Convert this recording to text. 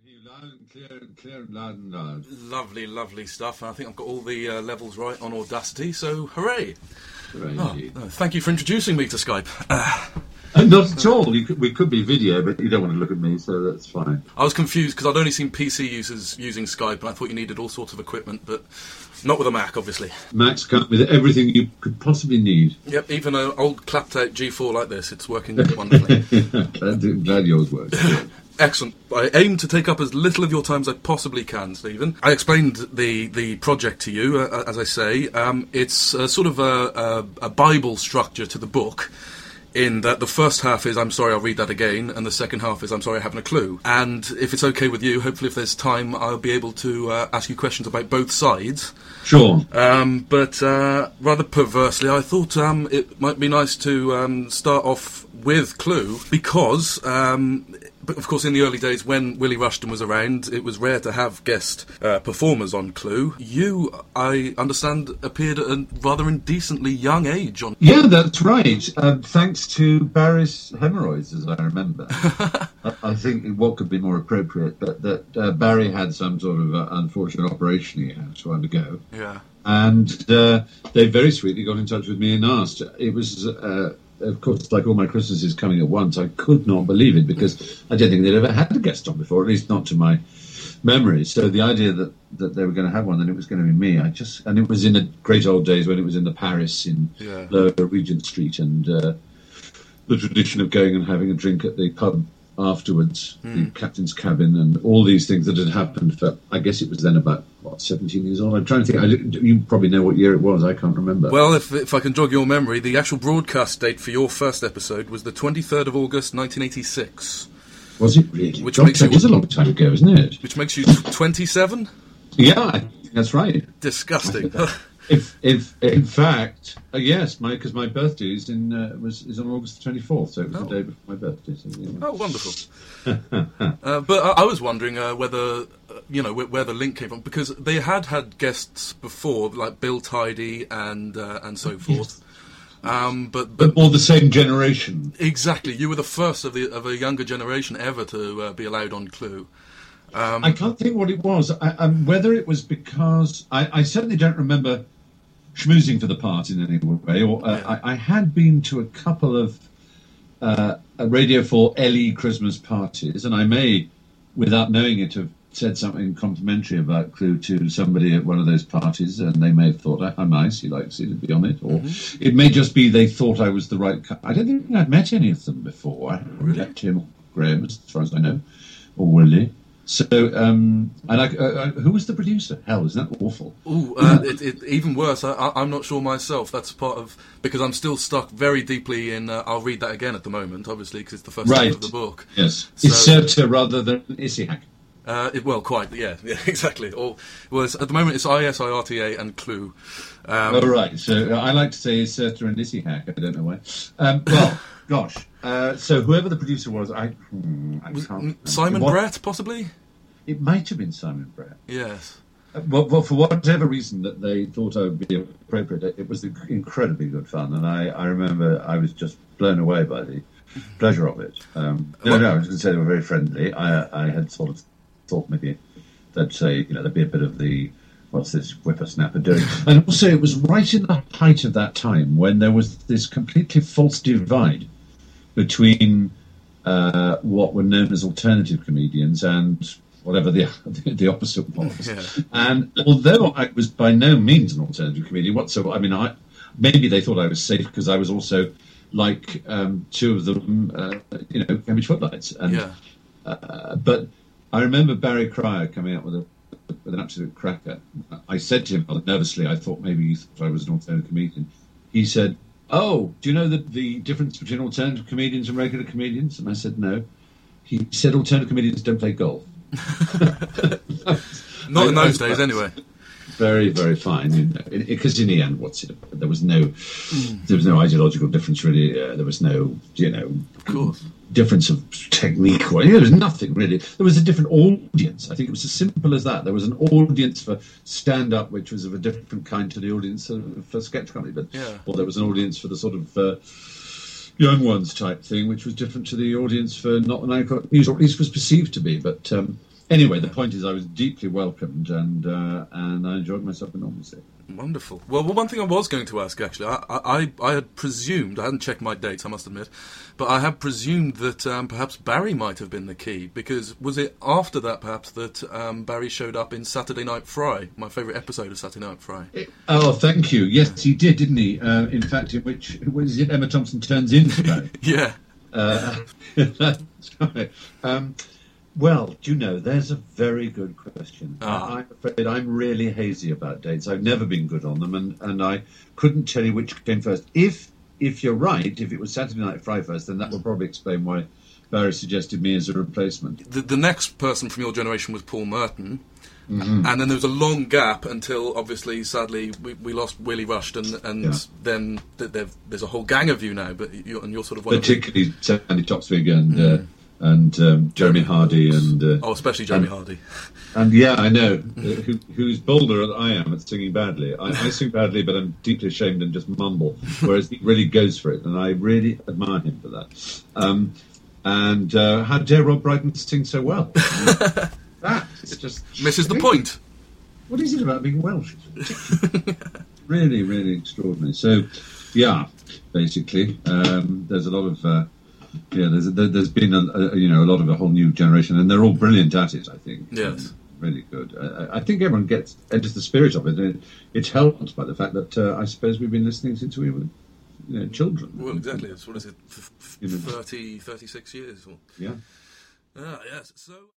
hear you loud and clear and loud and loud. Lovely, lovely stuff. I think I've got all the levels right on Audacity, so hooray. Thank you for introducing me to Skype. Not at all. We could be video, but you don't want to look at me, so that's fine. I was confused because I'd only seen PC users using Skype, and I thought you needed all sorts of equipment, but not with a Mac, obviously. Macs come with everything you could possibly need. Yep, even an old clapped-out G4 like this, it's working wonderfully. Glad yours works. Excellent. I aim to take up as little of your time as I possibly can, Stephen. I explained the project to you, as I say. It's sort of a Bible structure to the book, in that the first half is, I'm sorry, I'll read that again, and the second half is, I'm sorry, I haven't a clue. And if it's okay with you, hopefully if there's time, I'll be able to ask you questions about both sides. Sure. But rather perversely, I thought it might be nice to start off with Clue, because... But of course, in the early days when Willie Rushton was around, it was rare to have guest performers on Clue. You, I understand, appeared at a rather indecently young age on. Yeah, that's right. Thanks to Barry's hemorrhoids, as I remember. I think what could be more appropriate, but that Barry had some sort of unfortunate operation he had to undergo. Yeah. And they very sweetly got in touch with me and asked. It was. Of course, like all my Christmases coming at once, I could not believe it because I don't think they'd ever had a guest on before, at least not to my memory. So the idea that they were going to have one, and it was going to be me, and it was in the great old days when it was in the Paris in Lower Regent Street, and the tradition of going and having a drink at the pub afterwards, the captain's cabin, and all these things that had happened for, I guess it was then about, 17 years old? I'm trying to think, you probably know what year it was, I can't remember. Well, if I can jog your memory, the actual broadcast date for your first episode was the 23rd of August, 1986. Was it really? It is a long time ago, isn't it? Which makes you 27? Yeah, I think that's right. Disgusting. If in fact, yes, because my birthday is is on August 24th, so it was the day before my birthday. So, yeah. Oh, wonderful! But I was wondering whether where the link came from, because they had guests before, like Bill Tidy and so forth. But all the same generation. Exactly, you were the first of a younger generation ever to be allowed on Clue. I can't think what it was. Whether it was because I certainly don't remember schmoozing for the part in any way, or I had been to a couple of Radio 4 LE Christmas parties, and I may, without knowing it, have said something complimentary about Clue to somebody at one of those parties, and they may have thought, how nice, he likes it, to be on it, or it may just be they thought I was the right... I don't think I'd met any of them before. I haven't met Tim or Graham, as far as I know, or Willie. So, who was the producer? Hell, isn't that awful? It even worse. I'm not sure myself. That's part of... Because I'm still stuck very deeply in... I'll read that again at the moment, obviously, because it's the first half of the book. Yes. So, it's Serta rather than Isihak. Quite, yeah, exactly. At the moment, it's ISIRTA and Clue. Right. So, I like to say Serta and Isihak. I don't know why. Gosh. So whoever the producer was, I can't... Simon Brett, possibly? It might have been Simon Brett. Yes. Well, for whatever reason that they thought I would be appropriate, it was incredibly good fun, and I remember I was just blown away by the pleasure of it. I was going to say they were very friendly. I had sort of thought maybe they'd say, there'd be a bit of the... What's this whippersnapper doing? And also, it was right in the height of that time when there was this completely false divide between what were known as alternative comedians and whatever the opposite was. Yeah. And although I was by no means an alternative comedian whatsoever, I mean, maybe they thought I was safe because I was also like two of them, Cambridge Footlights. And, but I remember Barry Cryer coming up with an absolute cracker. I said to him nervously, I thought maybe you thought I was an alternative comedian. He said, "Oh, do you know the difference between alternative comedians and regular comedians?" And I said, "No." He said, "Alternative comedians don't play golf." Not in those days, anyway. Very, very fine. Because in the end, there was no ideological difference really. There was no, of course, difference of technique. There was nothing really. There was a different audience. I think it was as simple as that. There was an audience for stand-up, which was of a different kind to the audience for sketch comedy. Or there was an audience for the sort of young ones type thing, which was different to the audience for not an news, or at least was perceived to be. But Anyway, the point is, I was deeply welcomed, and I enjoyed myself enormously. Wonderful. Well, one thing I was going to ask, actually, I had presumed, I hadn't checked my dates, I must admit, but I had presumed that perhaps Barry might have been the key, because was it after that, perhaps, that Barry showed up in Saturday Night Fry, my favourite episode of Saturday Night Fry? Oh, thank you. Yes, he did, didn't he? In fact, in which was it Emma Thompson turns into Barry? Yeah. That's right. Well, do you know, there's a very good question. I'm afraid I'm really hazy about dates. I've never been good on them, and I couldn't tell you which came first. If you're right, if it was Saturday Night Fry first, then that will probably explain why Barry suggested me as a replacement. The next person from your generation was Paul Merton, and then there was a long gap until, obviously, sadly, we lost Willie Rushton, and then there's a whole gang of you now, but you're sort of one particularly Sandy Toksvig and Jeremy Hardy and especially Jeremy Hardy, and I know who's bolder than I am at singing badly. I sing badly, but I'm deeply ashamed and just mumble, whereas he really goes for it, and I really admire him for that. And how dare Rob Brydon sing so well? That is just misses the point. What is it about being Welsh? Really, really extraordinary. So, basically, there's a lot of. There's been a lot of a whole new generation, and they're all brilliant at it. I think. Yes. Really good. I think everyone enters the spirit of it. And it's helped by the fact that I suppose we've been listening since we were children. Well, exactly. What is it? 36 years? Or... Yeah. Yes. So.